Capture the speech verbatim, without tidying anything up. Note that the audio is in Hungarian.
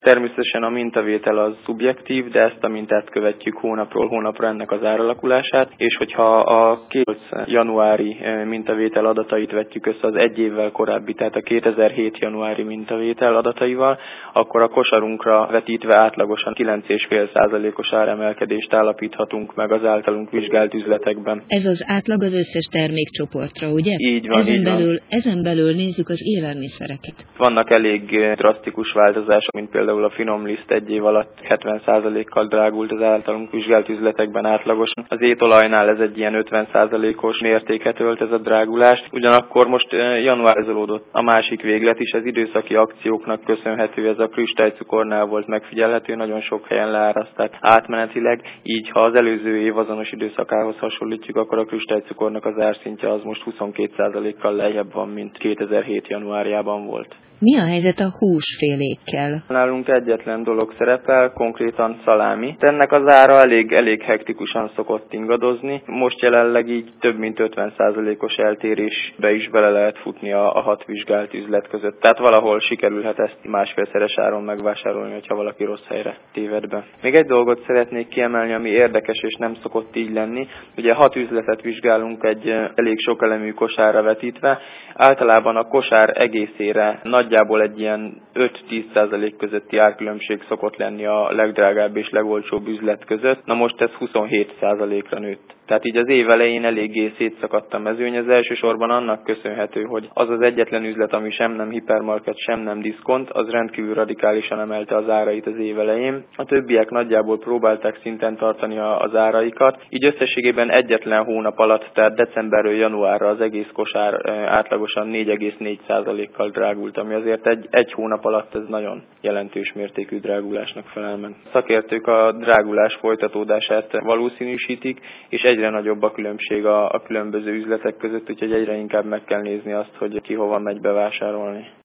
Természetesen a mintavétel az szubjektív, de ezt a mintát követjük hónapról hónapra ennek az áralakulását, és hogyha a kétezer-nyolc januári mintavétel adatait vetjük össze az egy évvel korábbi, tehát a kétezer-hét januári mintavétel adataival, akkor a kosarunkra vetítve átlagosan kilenc egész öt százalékos áremelkedést állapíthatunk meg az általunk vizsgált üzletekben. Ez az átlag az összes termékcsoportra, ugye? Így van, ezen így van. belül, ezen belül nézzük az élelmiszereket. Vannak elég drasztikus változások, mint például a finom liszt egy év alatt hetven százalékkal drágult az általunk vizsgált üzletekben átlagosan. Az étolajnál ez egy ilyen ötven százalékos mértéket ölt ez a drágulás. Ugyanakkor most januárizolódott a másik véglet is, az időszaki akcióknak köszönhető, ez a kristálycukornál volt megfigyelhető, nagyon sok helyen leáraszták átmenetileg, így ha az előző év azonos időszakához hasonlítjuk, akkor a kristálycukornak az árszintje az most huszonkét százalékkal lejjebb van, mint kétezer-hét januárjában volt. Mi a helyzet a húsfélékkel? Nálunk egyetlen dolog szerepel, konkrétan szalámi. Ennek az ára elég, elég hektikusan szokott ingadozni. Most jelenleg így több mint ötven százalékos eltérésbe is bele lehet futni a, a hat vizsgált üzlet között. Tehát valahol sikerülhet ezt másfélszeres áron megvásárolni, hogyha valaki rossz helyre téved be. Még egy dolgot szeretnék kiemelni, ami érdekes és nem szokott így lenni. Ugye hat üzletet vizsgálunk egy elég sokelemű kosárra vetítve. Általában a kosár egészére nagyjából egy ilyen öt-tíz százalék közötti árkülönbség szokott lenni a legdrágább és legolcsóbb üzlet között. Na most ez huszonhét százalékra nőtt. Tehát így az év elején eléggé szétszakadt a mezőny, ez elsősorban annak köszönhető, hogy az az egyetlen üzlet, ami sem nem hipermarket, sem nem diszkont, az rendkívül radikálisan emelte az árait az év elején. A többiek nagyjából próbálták szinten tartani az áraikat, így összességében egyetlen hónap alatt, tehát decemberről januárra az egész kosár átlagosan négy egész négy százalékkal drágult, ami azért egy, egy hónap alatt ez nagyon jelentős mértékű drágulásnak felel meg. Szakértők a drágulás folytatódását valószínűsítik, és egyre nagyobb a különbség a, a különböző üzletek között, úgyhogy egyre inkább meg kell nézni azt, hogy ki hova megy bevásárolni.